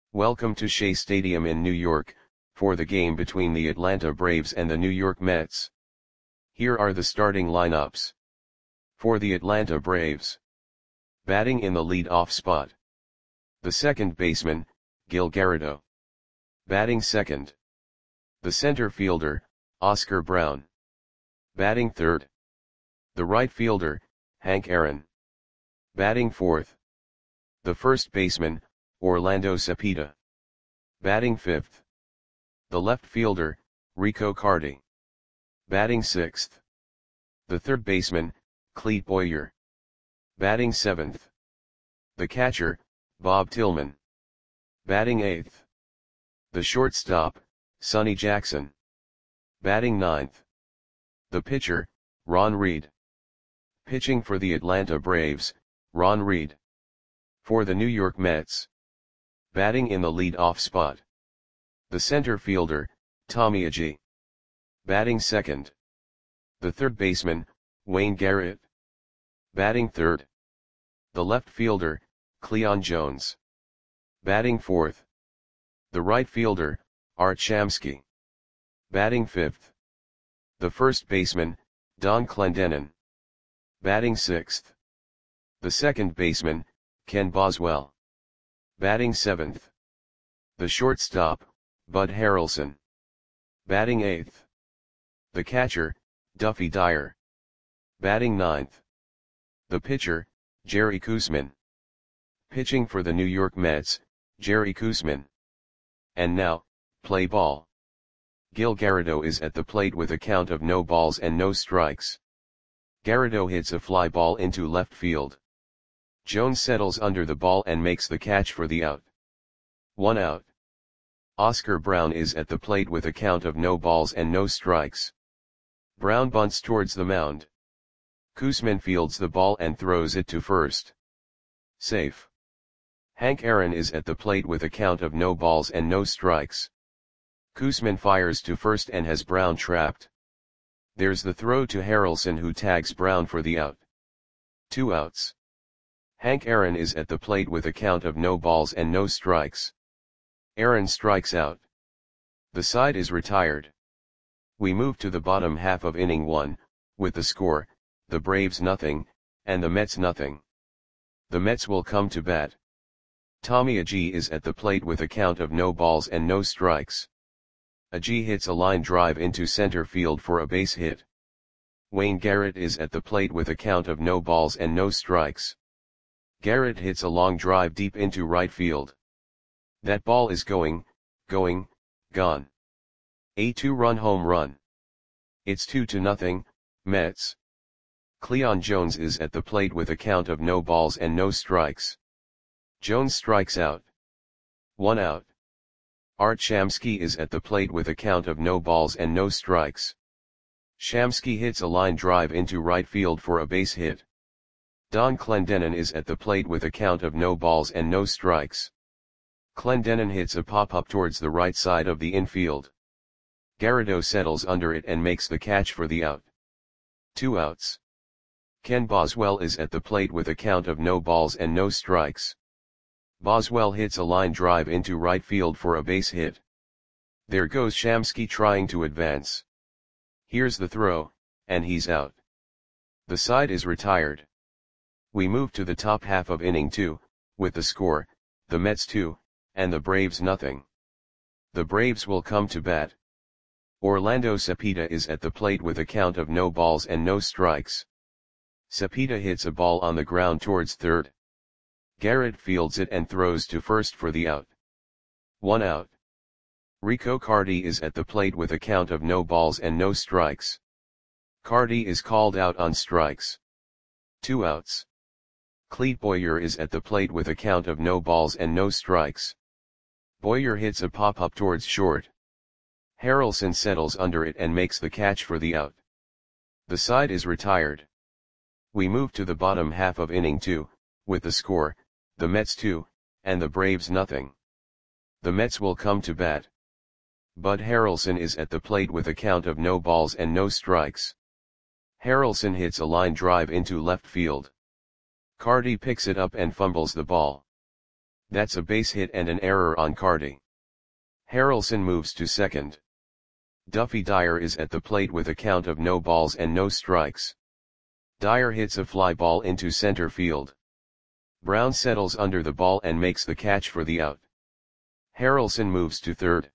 Welcome to Shea Stadium in New York, for the game between the Atlanta Braves and the New York Mets. Here are the starting lineups. For the Atlanta Braves. Batting in the lead-off spot. The second baseman, Gil Garrido. Batting second. The center fielder, Oscar Brown. Batting third. The right fielder, Hank Aaron. Batting fourth. The first baseman, Orlando Cepeda. Batting fifth. The left fielder, Rico Carty. Batting sixth. The third baseman, Clete Boyer. Batting seventh. The catcher, Bob Tillman. Batting eighth. The shortstop, Sonny Jackson. Batting ninth. The pitcher, Ron Reed. Pitching for the Atlanta Braves, Ron Reed. For the New York Mets. Batting in the lead-off spot. The center fielder, Tommy Agee. Batting second. The third baseman, Wayne Garrett. Batting third. The left fielder, Cleon Jones. Batting fourth. The right fielder, Art Shamsky. Batting fifth. The first baseman, Don Clendenon. Batting sixth. The second baseman, Ken Boswell. Batting seventh. The shortstop, Bud Harrelson. Batting eighth. The catcher, Duffy Dyer. Batting ninth. The pitcher, Jerry Koosman. Pitching for the New York Mets, Jerry Koosman. And now, play ball. Gil Garrido is at the plate with a count of no balls and no strikes. Garrido hits a fly ball into left field. Jones settles under the ball and makes the catch for the out. 1 out. Oscar Brown is at the plate with a count of no balls and no strikes. Brown bunts towards the mound. Koosman fields the ball and throws it to first. Safe. Hank Aaron is at the plate with a count of no balls and no strikes. Koosman fires to first and has Brown trapped. There's the throw to Harrelson, who tags Brown for the out. 2 outs. Hank Aaron is at the plate with a count of no balls and no strikes. Aaron strikes out. The side is retired. We move to the bottom half of inning 1, with the score, the Braves nothing, and the Mets nothing. The Mets will come to bat. Tommy Agee is at the plate with a count of no balls and no strikes. Agee hits a line drive into center field for a base hit. Wayne Garrett is at the plate with a count of no balls and no strikes. Garrett hits a long drive deep into right field. That ball is gone. A 2-run home run. It's 2-0, Mets. Cleon Jones is at the plate with a count of no balls and no strikes. Jones strikes out. 1 out. Art Shamsky is at the plate with a count of no balls and no strikes. Shamsky hits a line drive into right field for a base hit. Don Clendenon is at the plate with a count of no balls and no strikes. Clendenon hits a pop-up towards the right side of the infield. Garrido settles under it and makes the catch for the out. 2 outs. Ken Boswell is at the plate with a count of no balls and no strikes. Boswell hits a line drive into right field for a base hit. There goes Shamsky trying to advance. Here's the throw, and he's out. The side is retired. We move to the top half of inning 2, with the score, the Mets 2, and the Braves nothing. The Braves will come to bat. Orlando Cepeda is at the plate with a count of no balls and no strikes. Cepeda hits a ball on the ground towards third. Garrett fields it and throws to first for the out. 1 out. Rico Carty is at the plate with a count of no balls and no strikes. Carty is called out on strikes. 2 outs. Clete Boyer is at the plate with a count of no balls and no strikes. Boyer hits a pop-up towards short. Harrelson settles under it and makes the catch for the out. The side is retired. We move to the bottom half of inning 2, with the score, the Mets 2, and the Braves nothing. The Mets will come to bat. Bud Harrelson is at the plate with a count of no balls and no strikes. Harrelson hits a line drive into left field. Carty picks it up and fumbles the ball. That's a base hit and an error on Carty. Harrelson moves to second. Duffy Dyer is at the plate with a count of no balls and no strikes. Dyer hits a fly ball into center field. Brown settles under the ball and makes the catch for the out. Harrelson moves to third.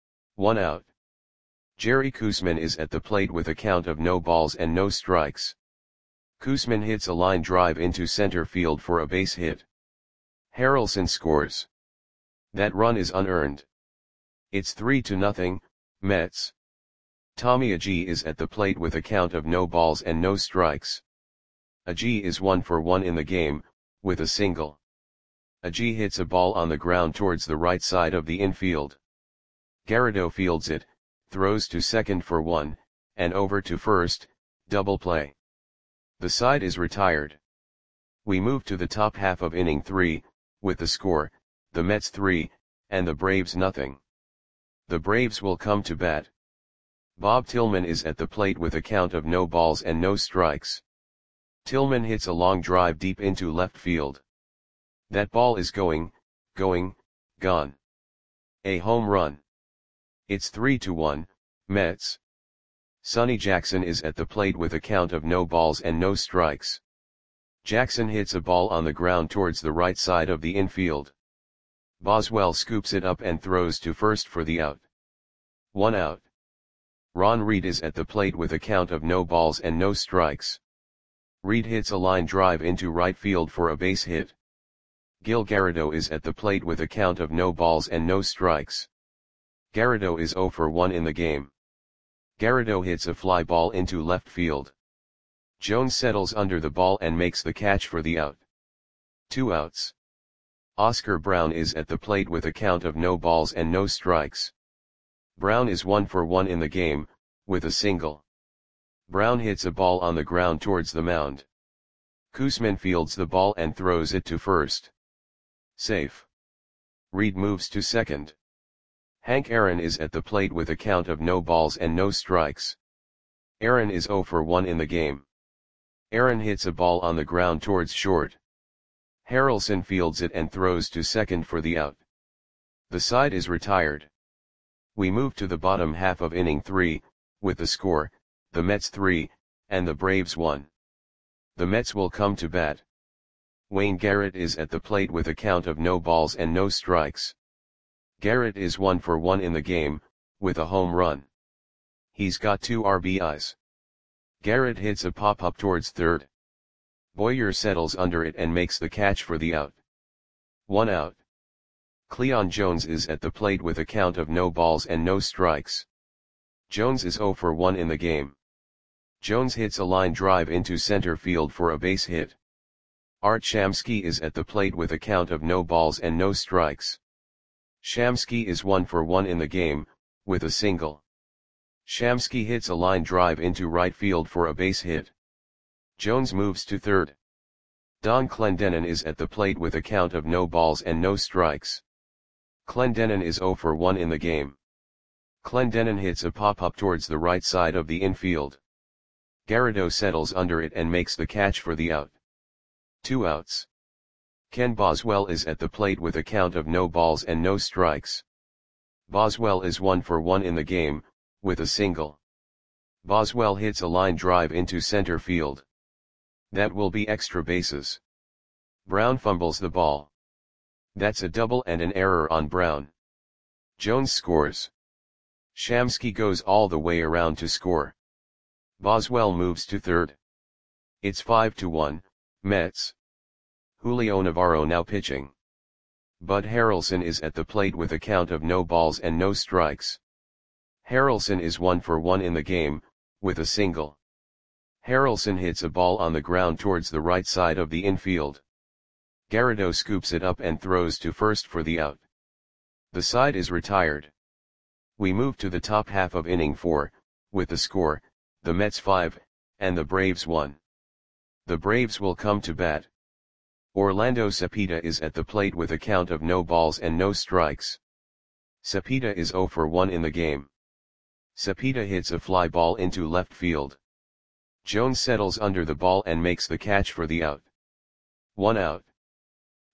1 out. Jerry Koosman is at the plate with a count of no balls and no strikes. Koosman hits a line drive into center field for a base hit. Harrelson scores. That run is unearned. It's 3-0, Mets. Tommy Agee is at the plate with a count of no balls and no strikes. Agee is 1 for 1 in the game, with a single. Agee hits a ball on the ground towards the right side of the infield. Garrido fields it, throws to second for 1, and over to first, double play. The side is retired. We move to the top half of inning 3, with the score, the Mets 3, and the Braves nothing. The Braves will come to bat. Bob Tillman is at the plate with a count of no balls and no strikes. Tillman hits a long drive deep into left field. That ball is going, gone. A home run. It's 3-1, Mets. Sonny Jackson is at the plate with a count of no balls and no strikes. Jackson hits a ball on the ground towards the right side of the infield. Boswell scoops it up and throws to first for the out. 1 out. Ron Reed is at the plate with a count of no balls and no strikes. Reed hits a line drive into right field for a base hit. Gil Garrido is at the plate with a count of no balls and no strikes. Garrido is 0 for 1 in the game. Garrido hits a fly ball into left field. Jones settles under the ball and makes the catch for the out. 2 outs. Oscar Brown is at the plate with a count of no balls and no strikes. Brown is 1 for 1 in the game, with a single. Brown hits a ball on the ground towards the mound. Koosman fields the ball and throws it to first. Safe. Reed moves to second. Hank Aaron is at the plate with a count of no balls and no strikes. Aaron is 0 for 1 in the game. Aaron hits a ball on the ground towards short. Harrelson fields it and throws to second for the out. The side is retired. We move to the bottom half of inning 3, with the score, the Mets 3, and the Braves 1. The Mets will come to bat. Wayne Garrett is at the plate with a count of no balls and no strikes. Garrett is 1 for 1 in the game, with a home run. He's got 2 RBIs. Garrett hits a pop-up towards third. Boyer settles under it and makes the catch for the out. 1 out. Cleon Jones is at the plate with a count of no balls and no strikes. Jones is 0 for 1 in the game. Jones hits a line drive into center field for a base hit. Art Shamsky is at the plate with a count of no balls and no strikes. Shamsky is 1 for 1 in the game, with a single. Shamsky hits a line drive into right field for a base hit. Jones moves to third. Don Clendenon is at the plate with a count of no balls and no strikes. Clendenon is 0 for 1 in the game. Clendenon hits a pop-up towards the right side of the infield. Garrido settles under it and makes the catch for the out. 2 outs. Ken Boswell is at the plate with a count of no balls and no strikes. Boswell is 1 for 1 in the game, with a single. Boswell hits a line drive into center field. That will be extra bases. Brown fumbles the ball. That's a double and an error on Brown. Jones scores. Shamsky goes all the way around to score. Boswell moves to third. It's 5-1, Mets. Julio Navarro now pitching. Bud Harrelson is at the plate with a count of no balls and no strikes. Harrelson is 1 for 1 in the game, with a single. Harrelson hits a ball on the ground towards the right side of the infield. Garrido scoops it up and throws to first for the out. The side is retired. We move to the top half of inning 4, with the score, the Mets 5, and the Braves 1. The Braves will come to bat. Orlando Cepeda is at the plate with a count of no balls and no strikes. Cepeda is 0 for 1 in the game. Cepeda hits a fly ball into left field. Jones settles under the ball and makes the catch for the out. 1 out.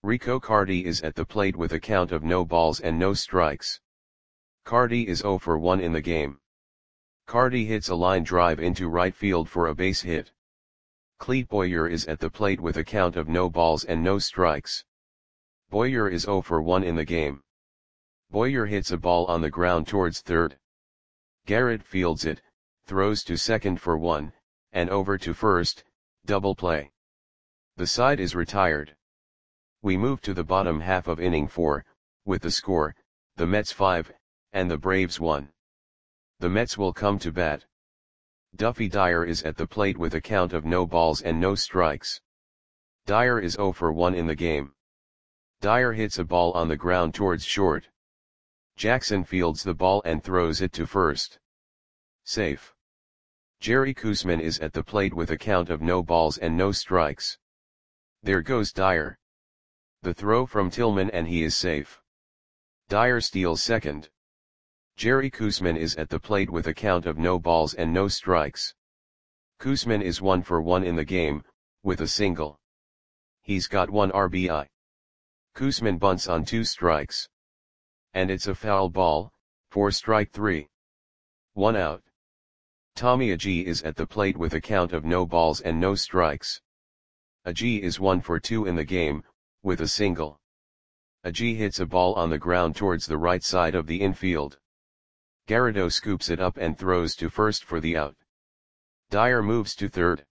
Rico Cardi is at the plate with a count of no balls and no strikes. Cardi is 0 for 1 in the game. Cardi hits a line drive into right field for a base hit. Clete Boyer is at the plate with a count of no balls and no strikes. Boyer is 0 for 1 in the game. Boyer hits a ball on the ground towards third. Garrett fields it, throws to second for 1, and over to first, double play. The side is retired. We move to the bottom half of inning 4, with the score, the Mets 5, and the Braves 1. The Mets will come to bat. Duffy Dyer is at the plate with a count of no balls and no strikes. Dyer is 0 for 1 in the game. Dyer hits a ball on the ground towards short. Jackson fields the ball and throws it to first. Safe. Jerry Koosman is at the plate with a count of no balls and no strikes. There goes Dyer. The throw from Tillman and he is safe. Dyer steals second. Jerry Koosman is at the plate with a count of no balls and no strikes. Koosman is 1 for 1 in the game, with a single. He's got 1 RBI. Koosman bunts on 2 strikes. And it's a foul ball, for strike 3. 1 out. Tommy Agee is at the plate with a count of no balls and no strikes. Agee is 1 for 2 in the game, with a single. Agee hits a ball on the ground towards the right side of the infield. Garrido scoops it up and throws to first for the out. Dyer moves to third.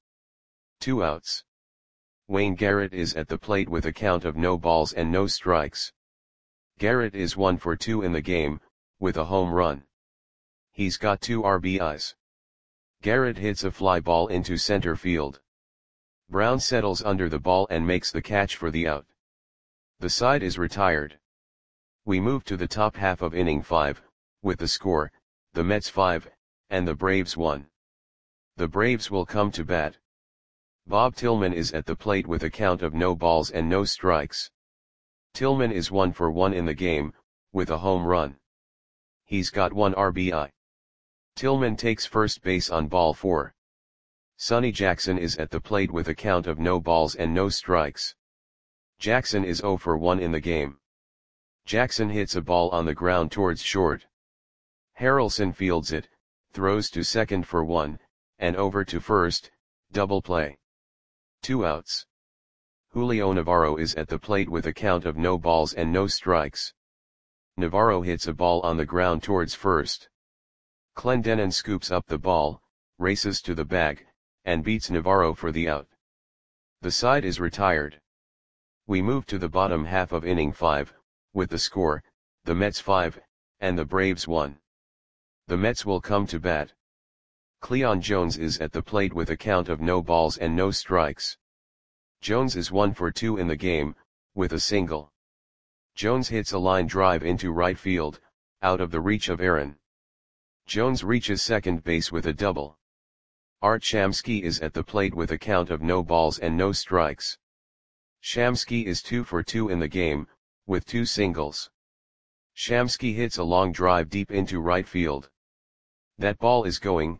2 outs. Wayne Garrett is at the plate with a count of no balls and no strikes. Garrett is 1 for 2 in the game, with a home run. He's got 2 RBIs. Garrett hits a fly ball into center field. Brown settles under the ball and makes the catch for the out. The side is retired. We move to the top half of inning 5, with the score, the Mets 5, and the Braves 1. The Braves will come to bat. Bob Tillman is at the plate with a count of no balls and no strikes. Tillman is 1 for 1 in the game, with a home run. He's got 1 RBI. Tillman takes first base on ball 4. Sonny Jackson is at the plate with a count of no balls and no strikes. Jackson is 0 for 1 in the game. Jackson hits a ball on the ground towards short. Harrelson fields it, throws to second for 1, and over to first, double play. 2 outs. Julio Navarro is at the plate with a count of no balls and no strikes. Navarro hits a ball on the ground towards first. Clendenon scoops up the ball, races to the bag, and beats Navarro for the out. The side is retired. We move to the bottom half of inning 5, with the score, the Mets 5, and the Braves 1. The Mets will come to bat. Cleon Jones is at the plate with a count of no balls and no strikes. Jones is 1 for 2 in the game, with a single. Jones hits a line drive into right field, out of the reach of Aaron. Jones reaches second base with a double. Art Shamsky is at the plate with a count of no balls and no strikes. Shamsky is 2 for 2 in the game, with 2 singles. Shamsky hits a long drive deep into right field. That ball is going,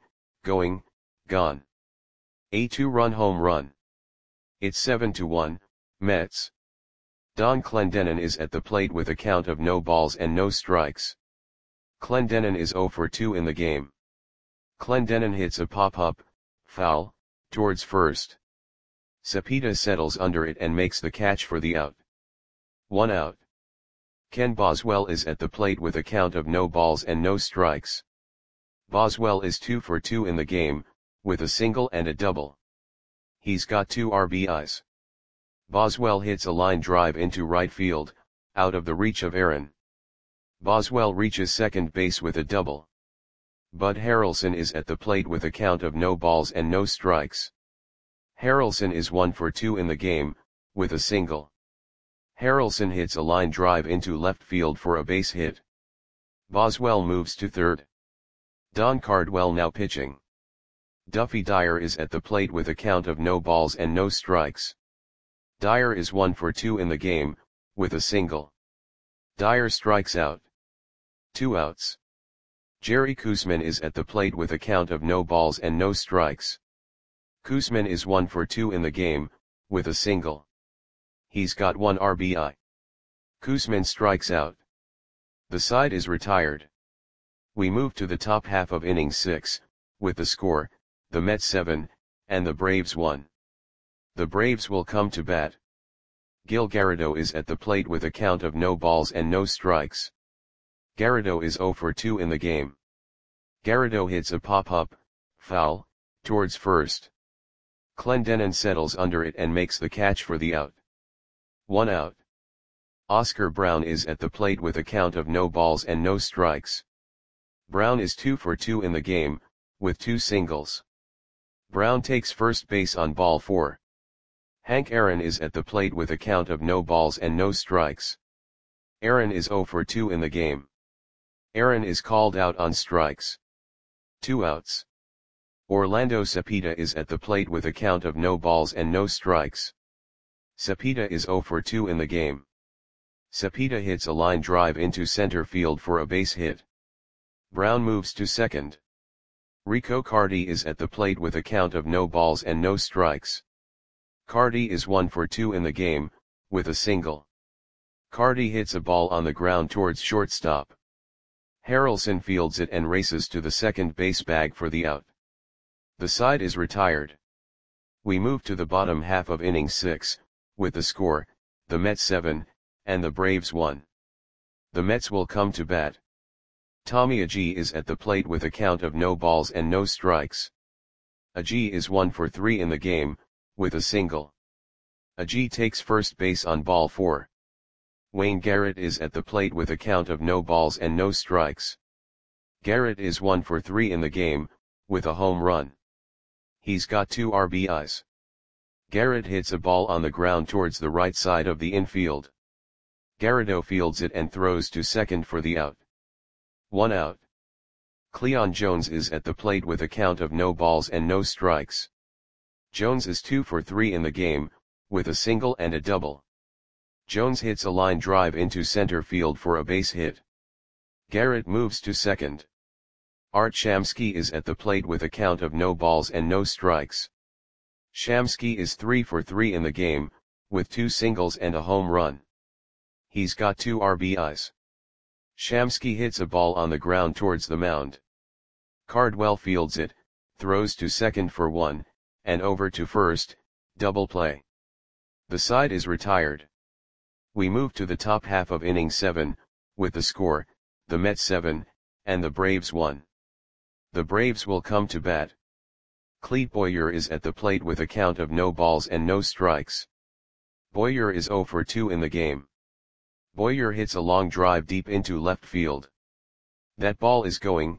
gone. A 2-run home run. It's 7-1, Mets. Don Clendenon is at the plate with a count of no balls and no strikes. Clendenon is 0 for 2 in the game. Clendenon hits a pop-up, foul, towards first. Cepeda settles under it and makes the catch for the out. 1 out. Ken Boswell is at the plate with a count of no balls and no strikes. Boswell is 2 for 2 in the game, with a single and a double. He's got 2 RBIs. Boswell hits a line drive into right field, out of the reach of Aaron. Boswell reaches second base with a double. Bud Harrelson is at the plate with a count of no balls and no strikes. Harrelson is 1 for 2 in the game, with a single. Harrelson hits a line drive into left field for a base hit. Boswell moves to third. Don Cardwell now pitching. Duffy Dyer is at the plate with a count of no balls and no strikes. Dyer is 1 for 2 in the game, with a single. Dyer strikes out. 2 outs. Jerry Koosman is at the plate with a count of no balls and no strikes. Koosman is 1 for 2 in the game, with a single. He's got 1 RBI. Koosman strikes out. The side is retired. We move to the top half of inning 6, with the score, the Mets 7, and the Braves 1. The Braves will come to bat. Gil Garrido is at the plate with a count of no balls and no strikes. Garrido is 0 for 2 in the game. Garrido hits a pop-up, foul, towards first. Clendenon settles under it and makes the catch for the out. 1 out. Oscar Brown is at the plate with a count of no balls and no strikes. Brown is 2 for 2 in the game, with 2 singles. Brown takes first base on ball 4. Hank Aaron is at the plate with a count of no balls and no strikes. Aaron is 0 for 2 in the game. Aaron is called out on strikes. 2 outs. Orlando Cepeda is at the plate with a count of no balls and no strikes. Cepeda is 0 for 2 in the game. Cepeda hits a line drive into center field for a base hit. Brown moves to second. Rico Carty is at the plate with a count of no balls and no strikes. Carty is 1 for 2 in the game, with a single. Carty hits a ball on the ground towards shortstop. Harrelson fields it and races to the second base bag for the out. The side is retired. We move to the bottom half of inning 6, with the score, the Mets 7, and the Braves 1. The Mets will come to bat. Tommy Agee is at the plate with a count of no balls and no strikes. Agee is 1 for 3 in the game, with a single. Agee takes first base on ball 4. Wayne Garrett is at the plate with a count of no balls and no strikes. Garrett is 1 for 3 in the game, with a home run. He's got 2 RBIs. Garrett hits a ball on the ground towards the right side of the infield. Garrido fields it and throws to second for the out. 1 out. Cleon Jones is at the plate with a count of no balls and no strikes. Jones is 2 for 3 in the game, with a single and a double. Jones hits a line drive into center field for a base hit. Garrett moves to second. Art Shamsky is at the plate with a count of no balls and no strikes. Shamsky is 3 for 3 in the game, with 2 singles and a home run. He's got 2 RBIs. Shamsky hits a ball on the ground towards the mound. Cardwell fields it, throws to second for 1, and over to first, double play. The side is retired. We move to the top half of inning 7, with the score, the Mets 7, and the Braves 1. The Braves will come to bat. Clete Boyer is at the plate with a count of no balls and no strikes. Boyer is 0 for 2 in the game. Boyer hits a long drive deep into left field. That ball is gone.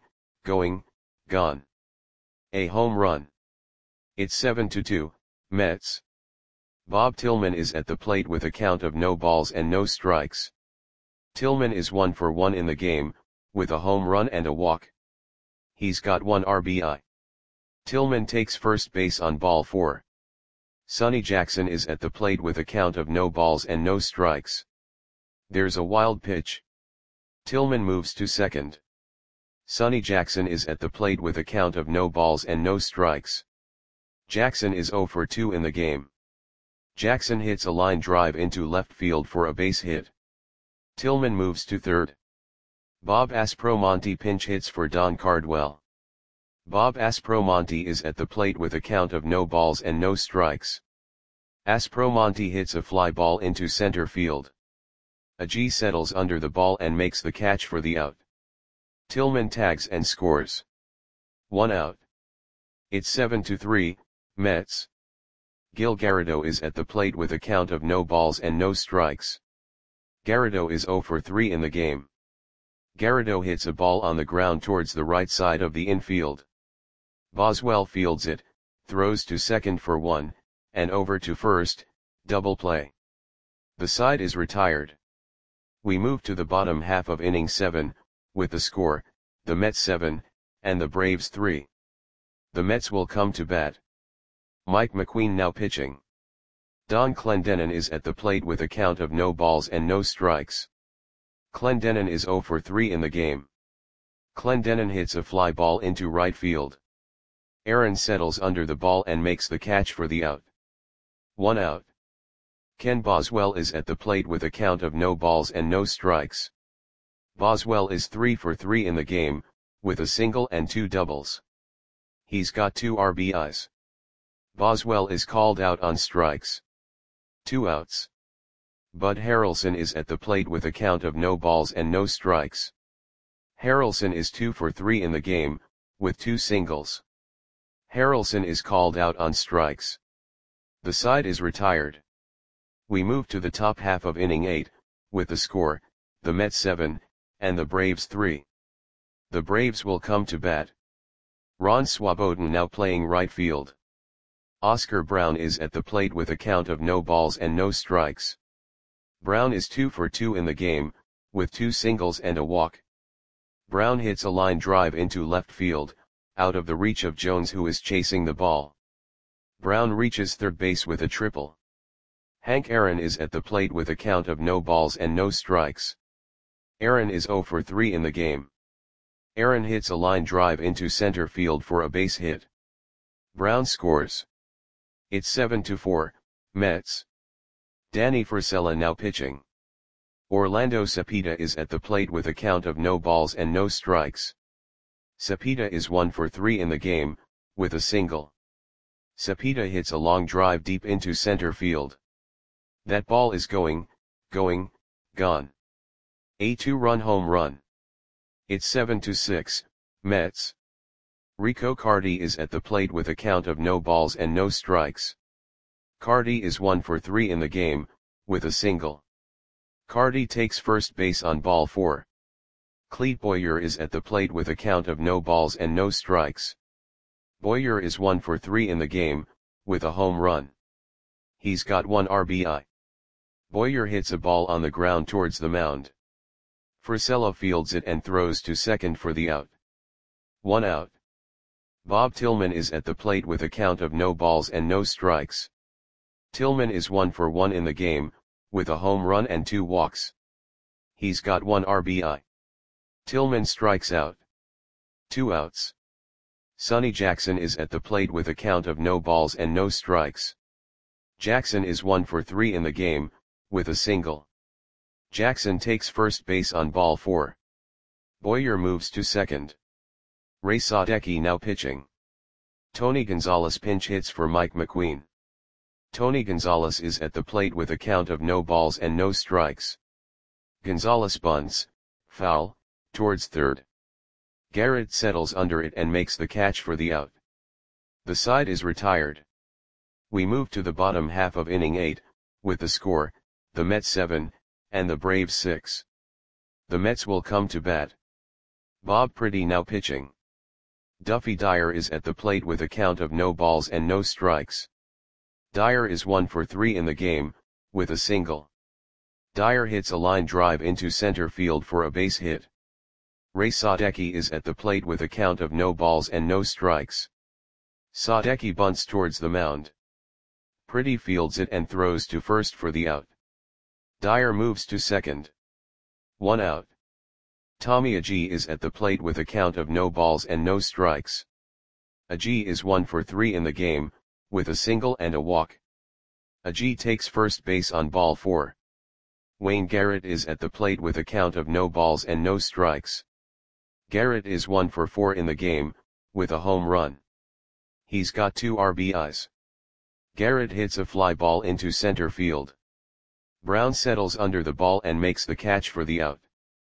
A home run. It's 7-2, Mets. Bob Tillman is at the plate with a count of no balls and no strikes. Tillman is 1 for 1 in the game, with a home run and a walk. He's got 1 RBI. Tillman takes first base on ball 4. Sonny Jackson is at the plate with a count of no balls and no strikes. There's a wild pitch. Tillman moves to second. Sonny Jackson is at the plate with a count of no balls and no strikes. Jackson is 0 for 2 in the game. Jackson hits a line drive into left field for a base hit. Tillman moves to third. Bob Aspromonte pinch hits for Don Cardwell. Bob Aspromonte is at the plate with a count of no balls and no strikes. Aspromonte hits a fly ball into center field. Agee settles under the ball and makes the catch for the out. Tillman tags and scores. 1 out. It's 7-3, Mets. Gil Garrido is at the plate with a count of no balls and no strikes. Garrido is 0 for 3 in the game. Garrido hits a ball on the ground towards the right side of the infield. Boswell fields it, throws to second for 1, and over to first, double play. The side is retired. We move to the bottom half of inning 7, with the score, the Mets 7, and the Braves 3. The Mets will come to bat. Mike McQueen now pitching. Don Clendenon is at the plate with a count of no balls and no strikes. Clendenon is 0 for 3 in the game. Clendenon hits a fly ball into right field. Aaron settles under the ball and makes the catch for the out. 1 out. Ken Boswell is at the plate with a count of no balls and no strikes. Boswell is 3 for 3 in the game, with a single and 2 doubles. He's got 2 RBIs. Boswell is called out on strikes. 2 outs. Bud Harrelson is at the plate with a count of no balls and no strikes. Harrelson is 2 for 3 in the game, with 2 singles. Harrelson is called out on strikes. The side is retired. We move to the top half of inning 8, with the score, the Mets 7, and the Braves 3. The Braves will come to bat. Ron Swoboden now playing right field. Oscar Brown is at the plate with a count of no balls and no strikes. Brown is 2 for 2 in the game, with 2 singles and a walk. Brown hits a line drive into left field, out of the reach of Jones, who is chasing the ball. Brown reaches third base with a triple. Hank Aaron is at the plate with a count of no balls and no strikes. Aaron is 0 for 3 in the game. Aaron hits a line drive into center field for a base hit. Brown scores. It's 7-4, Mets. Danny Frisella now pitching. Orlando Cepeda is at the plate with a count of no balls and no strikes. Cepeda is 1 for 3 in the game, with a single. Cepeda hits a long drive deep into center field. That ball is gone. A 2-run home run. It's 7-6, Mets. Rico Carty is at the plate with a count of no balls and no strikes. Carty is 1 for 3 in the game, with a single. Carty takes first base on ball 4. Clete Boyer is at the plate with a count of no balls and no strikes. Boyer is 1 for 3 in the game, with a home run. He's got 1 RBI. Boyer hits a ball on the ground towards the mound. Frisella fields it and throws to second for the out. 1 out. Bob Tillman is at the plate with a count of no balls and no strikes. Tillman is 1 for 1 in the game, with a home run and 2 walks. He's got 1 RBI. Tillman strikes out. 2 outs. Sonny Jackson is at the plate with a count of no balls and no strikes. Jackson is 1 for 3 in the game, with a single. Jackson takes first base on ball 4. Boyer moves to second. Ray Sadecki now pitching. Tony Gonzalez pinch hits for Mike McQueen. Tony Gonzalez is at the plate with a count of no balls and no strikes. Gonzalez bunts, foul, towards third. Garrett settles under it and makes the catch for the out. The side is retired. We move to the bottom half of inning 8, with the score, the Mets 7, and the Braves 6. The Mets will come to bat. Bob Priddy now pitching. Duffy Dyer is at the plate with a count of no balls and no strikes. Dyer is 1 for 3 in the game, with a single. Dyer hits a line drive into center field for a base hit. Ray Sadecki is at the plate with a count of no balls and no strikes. Sadecki bunts towards the mound. Priddy fields it and throws to first for the out. Dyer moves to second. 1 out. Tommy Agee is at the plate with a count of no balls and no strikes. Agee is 1 for 3 in the game, with a single and a walk. Agee takes first base on ball 4. Wayne Garrett is at the plate with a count of no balls and no strikes. Garrett is 1 for 4 in the game, with a home run. He's got 2 RBIs. Garrett hits a fly ball into center field. Brown settles under the ball and makes the catch for the out.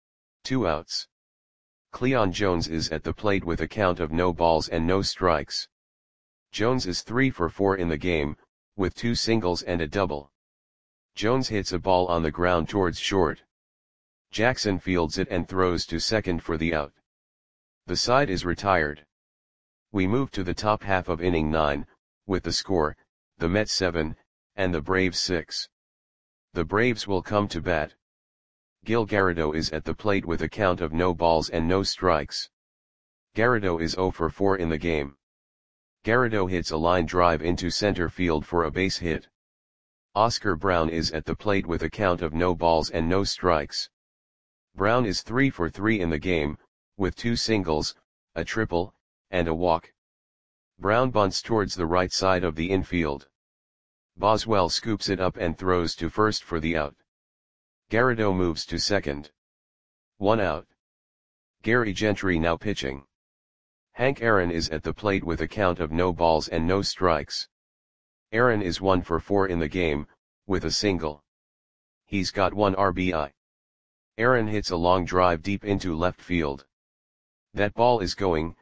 2 outs. Cleon Jones is at the plate with a count of no balls and no strikes. Jones is 3 for 4 in the game, with 2 singles and a double. Jones hits a ball on the ground towards short. Jackson fields it and throws to second for the out. The side is retired. We move to the top half of inning 9, with the score, the Mets 7, and the Braves 6. The Braves will come to bat. Gil Garrido is at the plate with a count of no balls and no strikes. Garrido is 0 for 4 in the game. Garrido hits a line drive into center field for a base hit. Oscar Brown is at the plate with a count of no balls and no strikes. Brown is 3 for 3 in the game, with 2 singles, a triple, and a walk. Brown bunts towards the right side of the infield. Boswell scoops it up and throws to first for the out. Garrido moves to second. 1 out. Gary Gentry now pitching. Hank Aaron is at the plate with a count of no balls and no strikes. Aaron is 1 for 4 in the game, with a single. He's got 1 RBI. Aaron hits a long drive deep into left field. That ball is gone.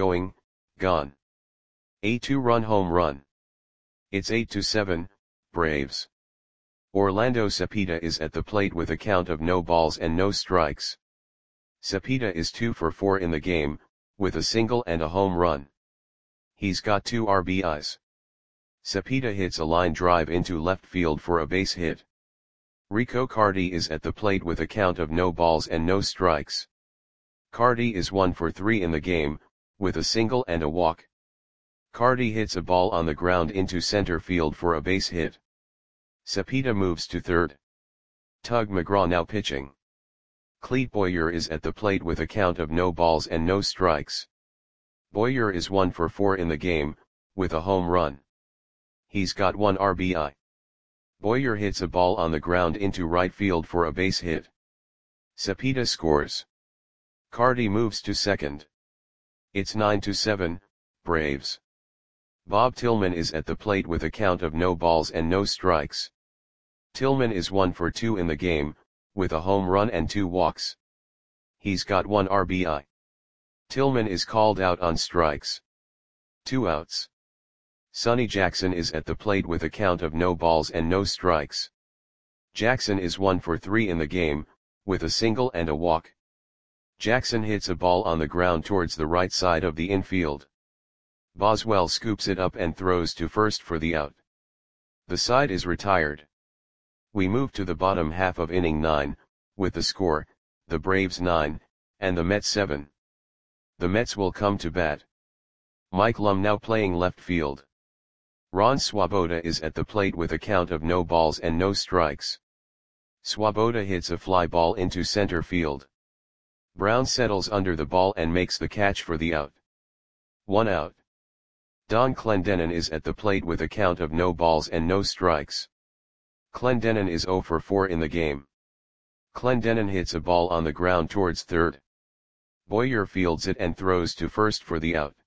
A 2-run home run. It's 8-7, Braves. Orlando Cepeda is at the plate with a count of no balls and no strikes. Cepeda is 2 for 4 in the game, with a single and a home run. He's got 2 RBIs. Cepeda hits a line drive into left field for a base hit. Rico Cardi is at the plate with a count of no balls and no strikes. Cardi is 1 for 3 in the game, with a single and a walk. Cardi hits a ball on the ground into center field for a base hit. Cepeda moves to third. Tug McGraw now pitching. Clete Boyer is at the plate with a count of no balls and no strikes. Boyer is 1 for 4 in the game, with a home run. He's got 1 RBI. Boyer hits a ball on the ground into right field for a base hit. Cepeda scores. Cardi moves to second. It's 9-7, Braves. Bob Tillman is at the plate with a count of no balls and no strikes. Tillman is 1 for 2 in the game, with a home run and 2 walks. He's got 1 RBI. Tillman is called out on strikes. 2 outs. Sonny Jackson is at the plate with a count of no balls and no strikes. Jackson is 1 for 3 in the game, with a single and a walk. Jackson hits a ball on the ground towards the right side of the infield. Boswell scoops it up and throws to first for the out. The side is retired. We move to the bottom half of inning 9, with the score, the Braves 9, and the Mets 7. The Mets will come to bat. Mike Lum now playing left field. Ron Swoboda is at the plate with a count of no balls and no strikes. Swoboda hits a fly ball into center field. Brown settles under the ball and makes the catch for the out. 1 out. Don Clendenon is at the plate with a count of no balls and no strikes. Clendenon is 0 for 4 in the game. Clendenon hits a ball on the ground towards third. Boyer fields it and throws to first for the out.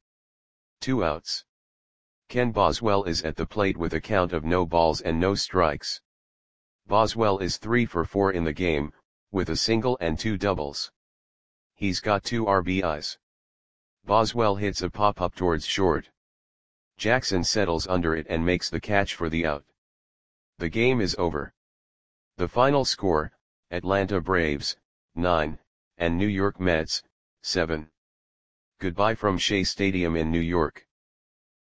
2 outs. Ken Boswell is at the plate with a count of no balls and no strikes. Boswell is 3 for 4 in the game, with a single and 2 doubles. He's got 2 RBIs. Boswell hits a pop-up towards short. Jackson settles under it and makes the catch for the out. The game is over. The final score, Atlanta Braves, 9, and New York Mets, 7. Goodbye from Shea Stadium in New York.